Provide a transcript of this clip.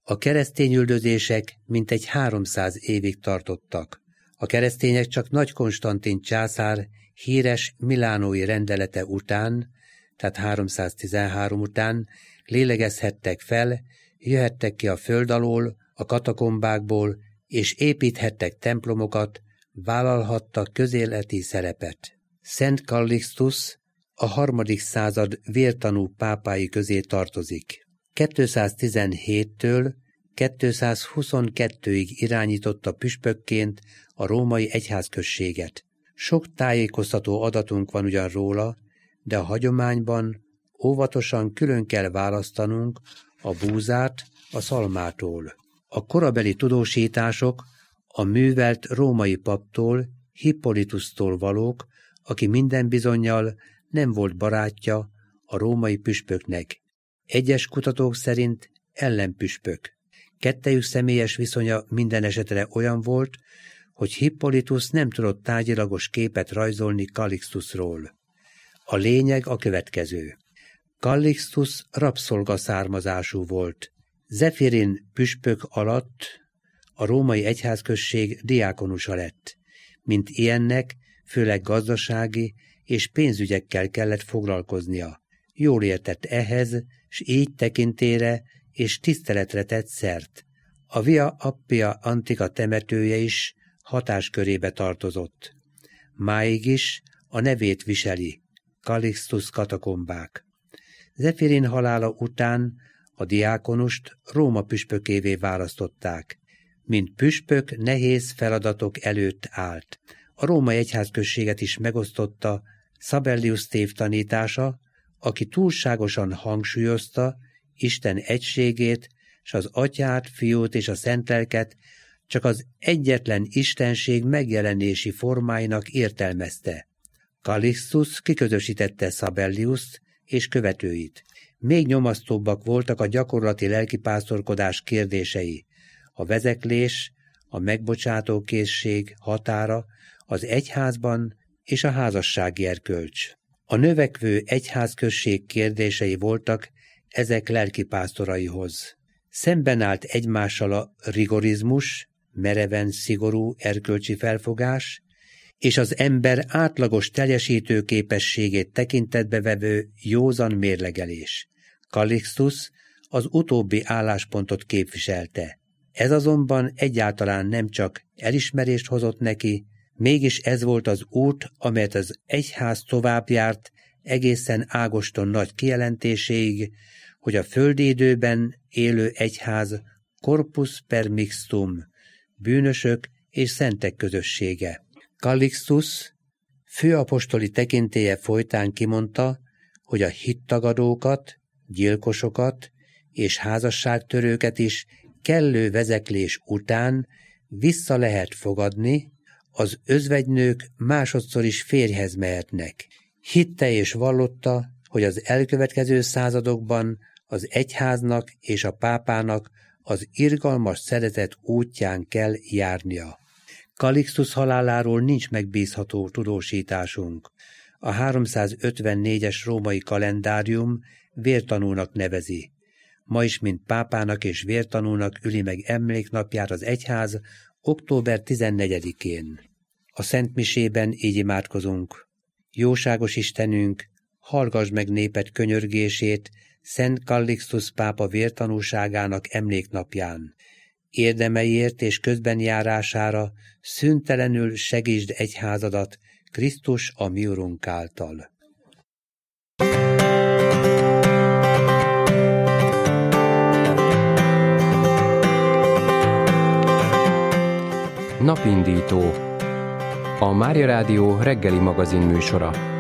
A keresztényüldözések mintegy 300 évig tartottak. A keresztények csak Nagy Konstantin császár híres milánói rendelete után, tehát 313 után lélegezhettek fel, jöhettek ki a föld alól, a katakombákból, és építhettek templomokat, vállalhattak közéleti szerepet. Szent Kallixtusz a 3. század vértanú pápái közé tartozik. 217-től 222-ig irányította püspökként a római egyházközséget. Sok tájékoztató adatunk van ugyan róla, de a hagyományban óvatosan külön kell választanunk a búzát a szalmától. A korabeli tudósítások a művelt római paptól, Hippolytusztól valók, aki minden bizonnyal nem volt barátja a római püspöknek. Egyes kutatók szerint ellenpüspök. Kettejük személyes viszonya minden esetre olyan volt, hogy Hippolytusz nem tudott tárgyilagos képet rajzolni Kallixtuszról. A lényeg a következő. Kallixtusz rabszolga származású volt. Zefirin püspök alatt a római egyházközség diákonusa lett. Mint ilyennek, főleg gazdasági és pénzügyekkel kellett foglalkoznia. Jól értett ehhez, s így tekintélyre és tiszteletre tett szert. A Via Appia Antica temetője is hatáskörébe tartozott. Máig is a nevét viseli, Kallixtusz katakombák. Zefirin halála után a diákonust Róma püspökévé választották. Mint püspök nehéz feladatok előtt állt. A római egyházközséget is megosztotta Sabellius tévtanítása, aki túlságosan hangsúlyozta Isten egységét, s az Atyát, Fiút és a Szentlelket csak az egyetlen istenség megjelenési formáinak értelmezte. Kallixtusz kiközösítette Sabelliust és követőit. Még nyomasztóbbak voltak a gyakorlati lelkipásztorkodás kérdései. A vezeklés, a megbocsátókészség határa az egyházban és a házassági erkölcs. A növekvő egyházközség kérdései voltak ezek lelkipásztoraihoz. Szemben állt egymással a rigorizmus, mereven szigorú erkölcsi felfogás, és az ember átlagos teljesítő képességét tekintetbe vevő józan mérlegelés. Kallixtusz az utóbbi álláspontot képviselte. Ez azonban egyáltalán nem csak elismerést hozott neki, mégis ez volt az út, amelyet az egyház továbbjárt egészen Ágoston nagy kijelentéséig, hogy a földi időben élő egyház corpus per mixtum, bűnösök és szentek közössége. Kallixtusz főapostoli tekintélye folytán kimondta, hogy a hittagadókat, gyilkosokat és házasságtörőket is kellő vezeklés után vissza lehet fogadni, az özvegynők másodszor is férjhez mehetnek. Hitte és vallotta, hogy az elkövetkező századokban az egyháznak és a pápának az irgalmas szeretet útján kell járnia. Kallixtusz haláláról nincs megbízható tudósításunk. A 354-es római kalendárium vértanúnak nevezi. Ma is, mint pápának és vértanúnak üli meg emléknapját az egyház október 14-én. A szentmisében így imádkozunk. Jóságos Istenünk, hallgass meg néped könyörgését Szent Kallixtusz pápa vértanúságának emléknapján. Érdemeiért és közbenjárására szüntelenül segítsd egyházadat Krisztus a mi Urunk által. Napindító. A Mária Rádió reggeli magazin műsora.